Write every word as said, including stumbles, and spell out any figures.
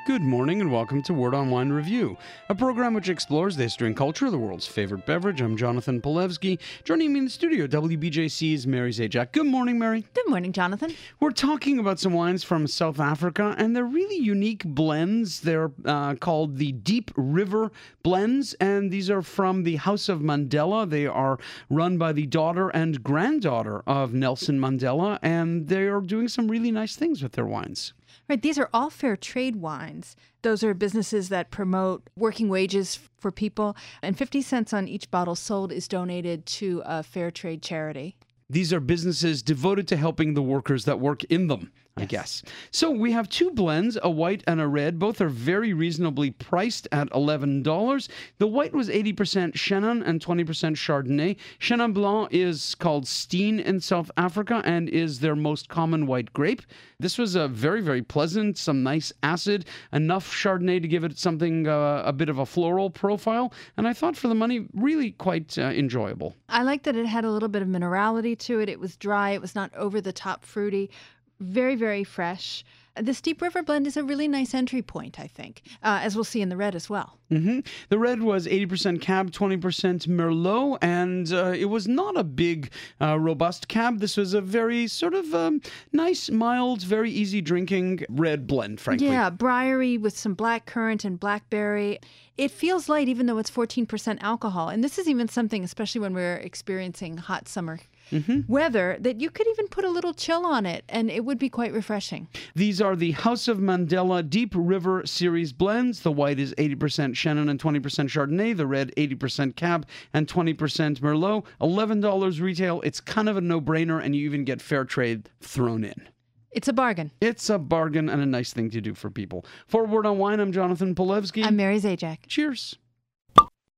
Good morning and welcome to Word on Wine Review, a program which explores the history and culture of the world's favorite beverage. I'm Jonathan Polewski. Joining me in the studio, W B J C's Mary Zajac. Good morning, Mary. Good morning, Jonathan. We're talking about some wines from South Africa, and they're really unique blends. They're uh, called the Deep River Blends, and these are from the House of Mandela. They are run by the daughter and granddaughter of Nelson Mandela, and they are doing some really nice things with their wines. Right, these are all fair trade wines. Those are businesses that promote working wages for people, and fifty cents on each bottle sold is donated to a fair trade charity. These are businesses devoted to helping the workers that work in them, I Yes. guess. So we have two blends, a white and a red. Both are very reasonably priced at eleven dollars. The white was eighty percent Chenin and twenty percent Chardonnay. Chenin Blanc is called Steen in South Africa and is their most common white grape. This was a very, very pleasant, some nice acid, enough Chardonnay to give it something, uh, a bit of a floral profile. And I thought for the money, really quite uh, enjoyable. I like that it had a little bit of minerality to it. It was dry. It was not over the top fruity. Very, very fresh. This Deep River blend is a really nice entry point, I think, uh, as we'll see in the red as well. Mm-hmm. The red was eighty percent Cab, twenty percent Merlot, and uh, it was not a big, uh, robust Cab. This was a very sort of um, nice, mild, very easy drinking red blend, frankly. Yeah, briary with some black currant and blackberry. It feels light even though it's fourteen percent alcohol. And this is even something, especially when we're experiencing hot summer mm-hmm. weather, that you could even put a little chill on it and it would be quite refreshing. These are the House of Mandela Deep River Series blends. The white is eighty percent Chenin and twenty percent Chardonnay. The red, eighty percent Cab and twenty percent Merlot. eleven dollars retail. It's kind of a no-brainer, and you even get fair trade thrown in. It's a bargain. It's a bargain and a nice thing to do for people. For Word on Wine, I'm Jonathan Polewski. I'm Mary Zajac. Cheers.